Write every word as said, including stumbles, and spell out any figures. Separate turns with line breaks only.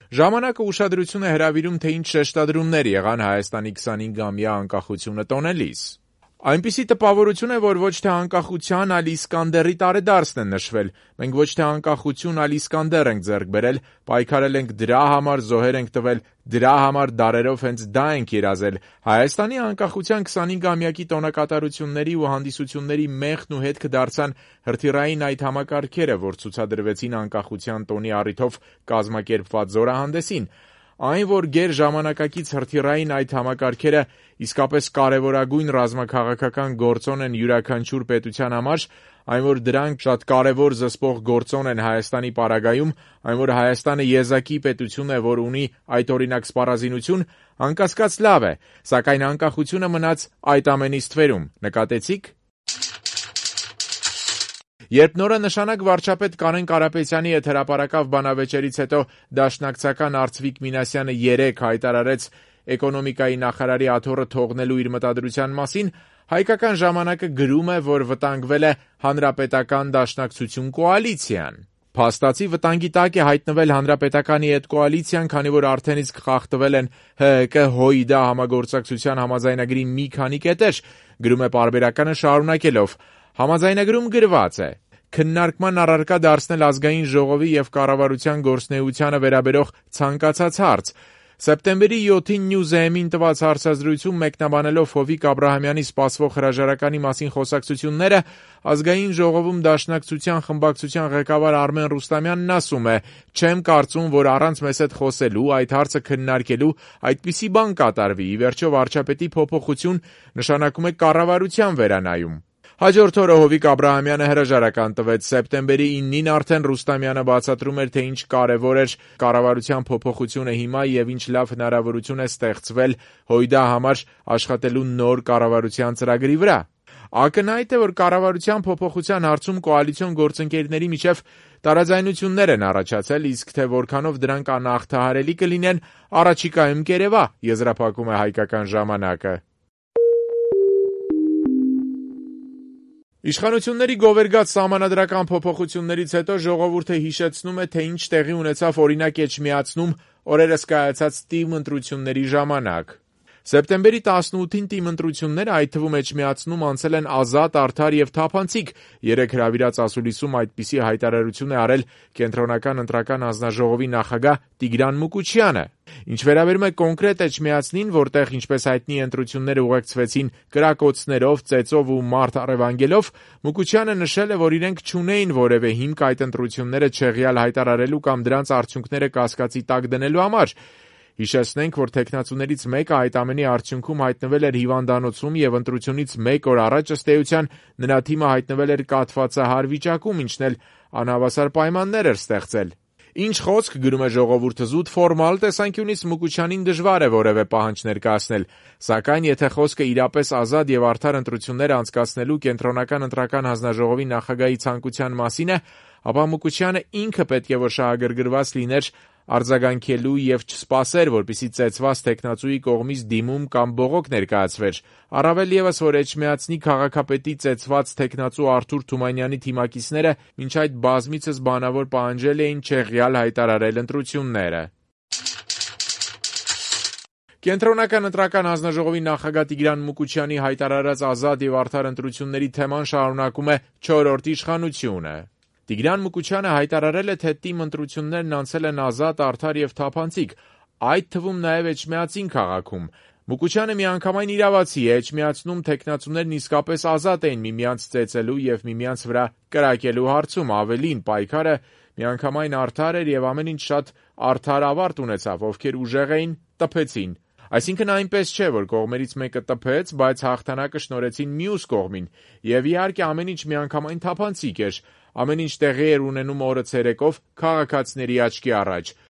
Ժամանակը ուշադրություն է հրավիրում, թե ինչ շեշտադրումներ եղան Հայաստանի քսանհինգամյա անկախությունը տոնելիս։ Այնպիսի տպավորություն է, որ ոչ թե անկախության, այլ Իսկանդերի տարեդարձն է նշվել։ Մենք ոչ թե անկախություն, այլ Իսկանդեր ենք ձեռք բերել, պայքարել ենք դրա համար, զոհեր ենք տվել, դրա համար դարերով հենց դա ենք երազել։ Հայաստանի անկախության քսանհինգամյակի տոնակատարությունների ու հանդիսությունների մեղքն ու հետքը դարձան հրթիռային այդ համակարգերը, որ ցուցադրվեցին անկախության տոնի առիթով կազմակերպված զորահանդեսին։ Այն, որ գեր ժամանակակից հրթիռային այդ համակարգերը իսկապես կարևորագույն ռազմաքաղաքական գործոն են յուրաքանչյուր պետության համար, այն, որ դրանք շատ կարևոր զսպող գործոն են Հայաստանի պարագայում, այն, որ Հայաստանը եզակի պետություն է, որ ունի այդ օրինակ սպառազինություն, անկասկած լավ է, սակայն անկախությունը մնաց այդ ամենից ստվերում, նկատեցի՞ք։ Երբ նորը նշանակ վարչապետ Կարեն Կարապետյանի հետ հրապարակավ բանավեճերից հետո դաշնակցական Արծվիկ Մինասյանը երեկ հայտարարեց էկոնոմիկայի նախարարի աթոռը թողնելու իր մտադրության մասին, հայկական ժամանակը գրում է, որ վտանգվել է հանրապետական դաշնակցություն կոալիցիան։ Փաստացի վտանգի տակ է հայտնվել հանրապետականի հետ կոալիցիան, քանի որ արդեն իսկ խախտվել են ՀՀԿ-ՀՅԴ համագործակցության համաձայնագրի մի քանի կետեր, գրում է պարբերականը շարունակելով. Համաձայնագրում գրված է. քննարկման առարկա դարձնել ազգային ժողովի եւ կառավարության գործունեությանը վերաբերող ցանկացած հարց։ Սեպտեմբերի յոթին Նյուզեեմին տված հարցազրույցում մեկնաբանելով Հովիկ Աբրահամյանի սպասվող հրաժարականի մասին խոսակցությունները, ազգային ժողովում դաշնակցության խմբակցության ղեկավար Արմեն Ռուստամյանն ասում է. «Չեմ կարծում, որ առանց մեզ հետ խոսելու, այդ հարցը քննարկելու այդպիսի բան կատարվի, ի վերջո վարչապետի փոփոխություն նշանակում է կառավարության վերանայում»։ Հաջորդ օրը Հովիկ Աբրահամյանը հրաժարական տվեց։ Սեպտեմբերի իննին արդեն Ռուստամյանը բացատրում էր, թե ինչ կարևոր էր կառավարության փոփոխությունը հիմա եւ ինչ լավ հնարավորություն է ստեղծվել ՀՅԴ համար աշխատելու նոր կառավարության ծրագրի վրա։ Ակնհայտ է, որ կառավարության փոփոխության հարցում կոալիցիոն գործընկերների միջև տարաձայնություններ են առաջացել, իսկ թե որքանով դրանք անհաղթահարելի կլինեն, առաջիկայում կերևա, եզրափակում է հայկական ժամանակը։ Իշխանությունների գովերգած սահմանադրական փոփոխություններից հետո ժողովուրդը հիշեցնում է, թե ինչ տեղի ունեցավ օրինակ Էջմիածնում օրերս կայացած ՏԻՄ ընտրությունների ժամանակ։ Սեպտեմբերի տասնութին ՏԻՄ ընտրությունները, այդ թվում Էջմիածնում, անցել են ազատ, արդար եւ թափանցիկ։ Երեկ հրավիրած ասուլիսում այդպիսի հայտարարություն է արել Կենտրոնական ընտրական հանձնաժողովի նախագահ Տիգրան Մուկուչյանը։ Ինչ վերաբերում է կոնկրետ Էջմիածնին, որտեղ, ինչպես հայտնի է, ընտրությունները ուղեկցվեցին կրակոցներով, ծեծով ու մարդ առևանգելով, Մուկուչյանը նշել է, որ իրենք չունեին որևէ հիմք այդ ընտրությունները չեղյալ հայտարարելու կամ դրանց արդյունքները կասկածի տակ դնելու համար։ Հիշեցնենք, որ թեկնածուներից մեկը այդ ամենի արդյունքում հայտնվել էր հիվանդանոցում եւ ընտրությունից մեկ օր առաջ, ըստ էության, նրա թիմը հայտնվել էր կաթվածահար վիճակում, ինչն էլ անհավասար պայմաններ էր ստեղծել։ Ինչ խոսք, գրում է ժողովուրդը, զուտ ֆորմալ տեսանկյունից Մուկուչյանին դժվար է որևէ պահանջ ներկայացնել, սակայն եթե խոսքը իրապես ազատ եւ արդար ընտրություններ անցկացնելու Կենտրոնական ընտրական հանձնաժողովի նախագահի ցանկության մասին է, ապա Մուկուչյանը ինքը պետք է որ շահագրգռված լիներ արձագանքելու եւ չսպասեր, որպեսզի ծեծված տեխնացուի կողմից դիմում կամ բողոք ներկայացվեր։ Առավել եւս, որ Էջմիածնի քաղաքապետի ծեծված տեխնացու Արթուր Թումանյանի թիմակիցները մինչ այդ բազմիցս բանավոր պահանջել էին չեղյալ հայտարարել ընտրությունները։ Կենտրոնական ընտրական հանձնաժողովի նախագահ Տիգրան Մուկուչյանի հայտարարած ազատ եւ արդար ընտրությունների թեման շարունակում է չորրորդ իշխանությունը։ Տիգրան Մուկուչյանը հայտարարել է, թե ՏԻՄ ընտրություններն անցել են ազատ, արդար եւ թափանցիկ, այդ թվում նաեւ Էջմիածին քաղաքում։ Մուկուչյանը միանգամայն իրավացի է, Էջմիածնում թեկնածուներն իսկապես ազատ էին միմյանց ծեծելու եւ միմյանց վրա կրակելու հարցում, ավելին, պայքարը միանգամայն արդար էր եւ ամեն ինչ շատ արդար ավարտ ունեցավ, ովքեր ուժեղ էին, տփեցին։ Այսինքն այնպես չէ, որ կողմերից մեկը տփեց, բայց հաղթանակը շնորհեցին մյուս կողմին, եւ իհարկե ամեն ինչ միանգամայն թափանցիկ էր, ամեն ինչ տեղի էր ունենում օրը ցերեկով քաղաքացիների աչքի առաջ։